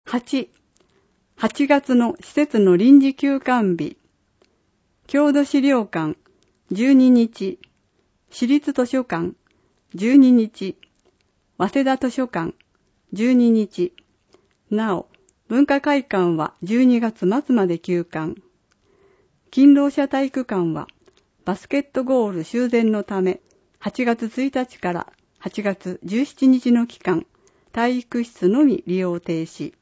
8月の施設の臨時休館日。郷土資料館12日、市立図書館12日、早稲田図書館12日。なお、文化会館は12月末まで休館。勤労者体育館はバスケットゴール修繕のため8月1日から8月17日の期間、体育室のみ利用停止。